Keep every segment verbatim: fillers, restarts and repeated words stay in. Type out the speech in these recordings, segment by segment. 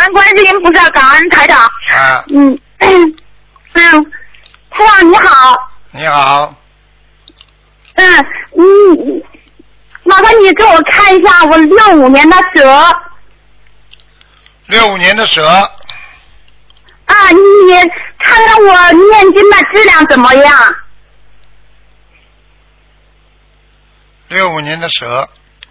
恩观世音菩萨，感恩台长。 啊。 嗯嗯，台长你好。 你好。 嗯嗯，麻烦你给我看一下我六五年的蛇。 六五年的蛇。 啊，你看看我念经的质量怎么样？ 六五年的蛇。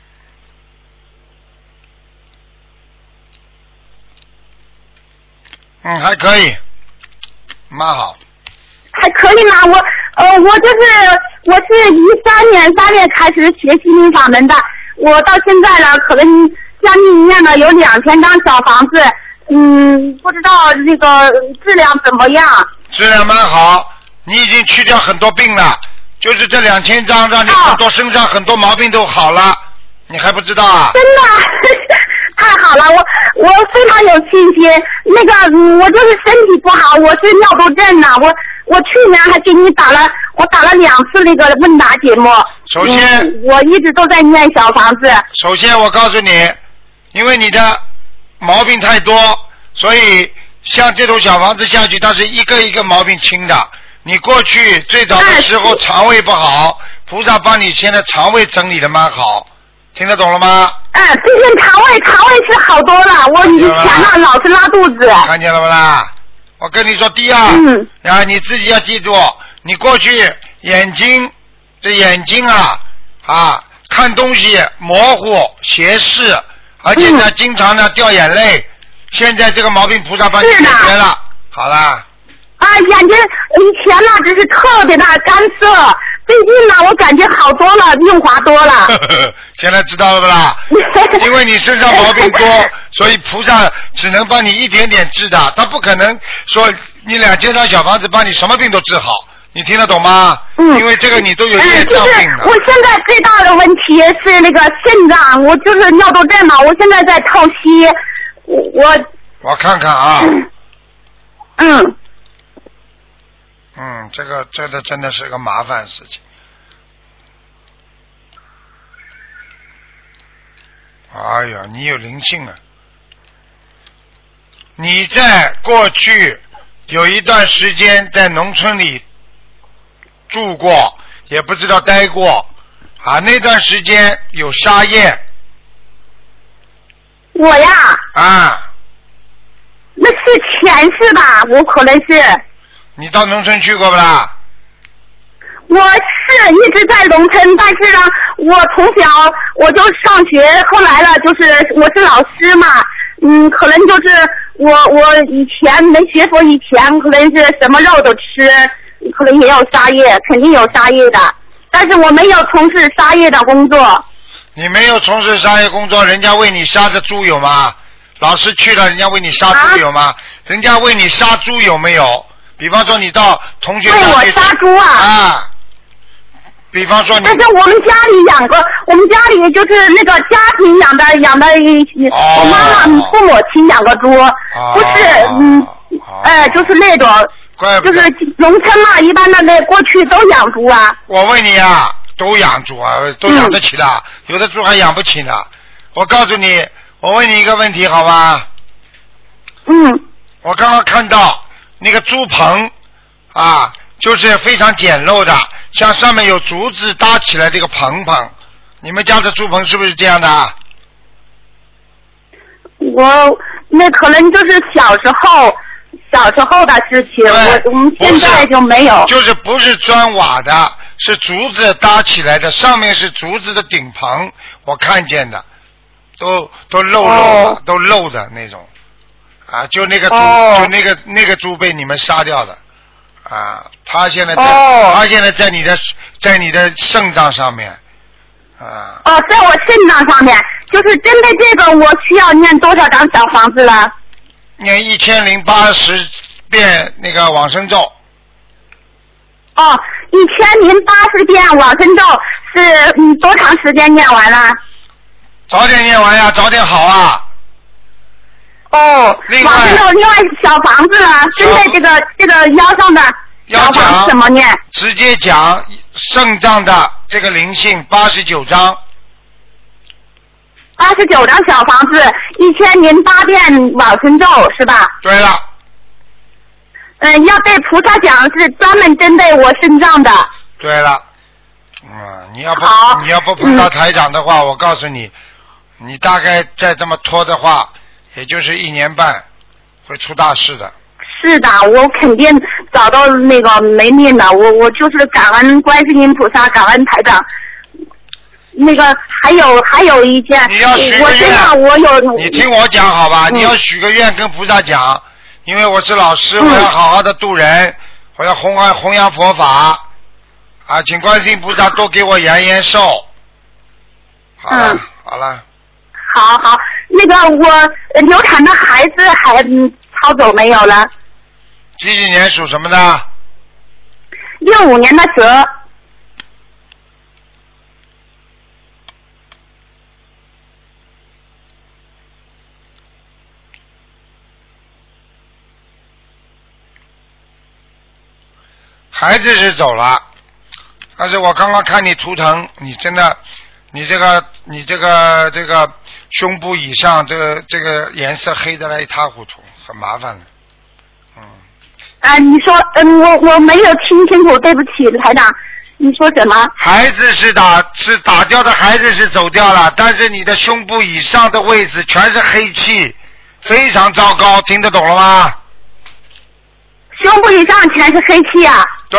嗯，还可以，蛮好。 还可以吗？我呃，我就是我是一三年三月开始学心灵法门的，我到现在了，可能将近念了有两千张小房子，嗯，不知道那个质量怎么样？ 质量蛮好，你已经去掉很多病了，就是这两千张让你很多、哦、身上很多毛病都好了，你还不知道啊？ 真的。太好了，我我非常有信心。那个，我就是身体不好，我是尿毒症呐、啊。我我去年还给你打了，我打了两次那个问答节目。 首先、 嗯，我一直都在念小房子。 首先，我告诉你，因为你的毛病太多，所以像这种小房子下去，它是一个一个毛病清的。你过去最早的时候肠胃不好，菩萨帮你现在肠胃整理的蛮好。听得懂了吗？ 嗯，最近肠胃肠胃是好多了，我以前呢老是拉肚子。 看见了不啦？我跟你说，第二， 嗯， 啊，你自己要记住，你过去眼睛这眼睛啊啊看东西模糊斜视，而且呢、嗯、经常呢掉眼泪，现在这个毛病菩萨帮你解决了，好啦。 啊，眼睛以前呢只是特别的干涩。最近呢，我感觉好多了，润滑多了。 现在知道了不啦？因为你身上毛病多，所以菩萨只能帮你一点点治的，他不可能说你两千张小房子帮你什么病都治好。你听得懂吗？ 嗯。 因为这个你都有业障病的。 嗯、我现在最大的问题是那个肾脏，我就是尿毒症嘛，我现在在透析，我。 我看看啊。 嗯。 嗯，这个这个真的是个麻烦事情。哎呀，你有灵性啊！你在过去有一段时间在农村里住过，也不知道待过啊，那段时间有沙业。 我呀。 啊。 那是前世吧？我可能是。 你到农村去过不啦？ 我是一直在农村，但是呢，我从小我就上学，后来了就是我是老师嘛，嗯，可能就是我我以前没学佛以前，可能是什么肉都吃，可能也有杀业，肯定有杀业的，但是我没有从事杀业的工作。 你没有从事杀业工作，人家为你杀的猪有吗？老师去了，人家为你杀猪有吗？啊、人家为你杀猪有没有？比方说你到同学家为我杀猪啊！ 啊，比方说你。 但是我们家里养个，我们家里就是那个家庭养的养的， 哦、 我妈妈父母亲养个猪， 哦、 不是嗯， 哦、 哎，就是那种，就是农村嘛，一般的那过去都养猪啊。 我问你啊，都养猪啊，都养得起的，嗯、有的猪还养不起呢。我告诉你，我问你一个问题，好吧？ 嗯。 我刚刚看到。那个猪棚啊，就是非常简陋的，像上面有竹子搭起来这个棚棚。你们家的猪棚是不是这样的？ 我那可能就是小时候小时候的事情，我我们现在就没有。 就是不是砖瓦的，是竹子搭起来的，上面是竹子的顶棚，我看见的，都都漏漏的，哦、都漏的那种。啊，就那个猪，哦、就那个那个猪被你们杀掉的，啊，他现在在，哦、他现在在你的在你的肾脏上面，啊。 哦，在我肾脏上面，就是针对这个，我需要念多少张小房子了？ 念一千零八十遍那个往生咒。 哦，一千零八十遍往生咒是嗯多长时间念完了？ 早点念完呀，早点好啊。 哦， 另外， 另外小房子呢？针对这个这个腰上的小房子怎么念？ 直接讲肾脏的这个灵性八十九章。 八十九张小房子，一千零八遍往生咒是吧？ 对了。 嗯，要对菩萨讲是专门针对我身上的。 对了。嗯，你要不你要不碰到台长的话，嗯、我告诉你，你大概再这么拖的话，也就是一年半会出大事的。 是的，我肯定找到那个没命的，我我就是感恩观世音菩萨，感恩台长。那个还有还有一件， 你要许个愿，我有你听我讲好吧？嗯、你要许个愿跟菩萨讲，因为我是老师，我要好好的度人，嗯、我要弘扬弘扬佛法。啊，请观世音菩萨多给我延延寿。好了，嗯、好了。 好好，那个我流产的孩子还抄走没有了？ 几几年属什么的？ 六五年的蛇。 孩子是走了。但是我刚刚看你图腾，你真的，你这个你这个这个胸部以上这个这个颜色黑的来一塌糊涂，很麻烦的。嗯。 啊，你说，嗯，我我没有听清楚，对不起，台长，你说什么？ 孩子是打是打掉的，孩子是走掉了，但是你的胸部以上的位置全是黑气，非常糟糕，听得懂了吗？ 胸部以上全是黑气啊？ 对。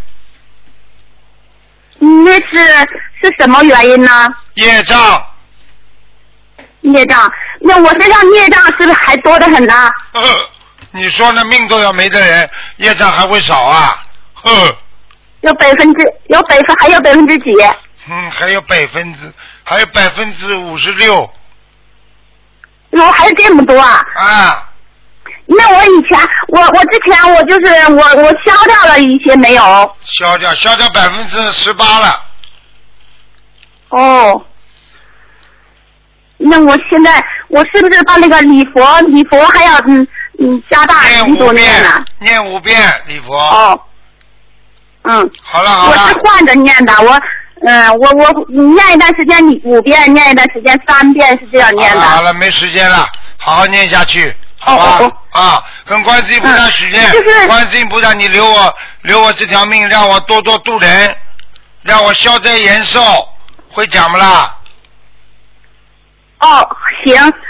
那是是什么原因呢？ 业障。 业障，那我身上业障是不是还多得很呢？ 呃，你说那命都要没的人，业障还会少啊？呵。 有百分之有百分还有百分之几？ 嗯，还有百分之还有百分之五十六。 哟，还有这么多啊？ 啊。 那我以前我我之前我就是我我消掉了一些没有？ 消掉消掉百分之十八了。 哦，那我现在我是不是把那个礼佛礼佛还要嗯嗯加大力度念呢？ 念五遍礼佛。 哦，嗯。 好了好了。 我是换着念的，我嗯我我念一段时间五遍，念一段时间三遍是这样念的。 好了好了，没时间了，好好念下去。好吧， 哦哦啊，跟观世音菩萨许愿， 嗯就是、 观世音菩萨，你留我留我这条命，让我多多度人，让我消灾延寿，会讲不啦？ 哦，行。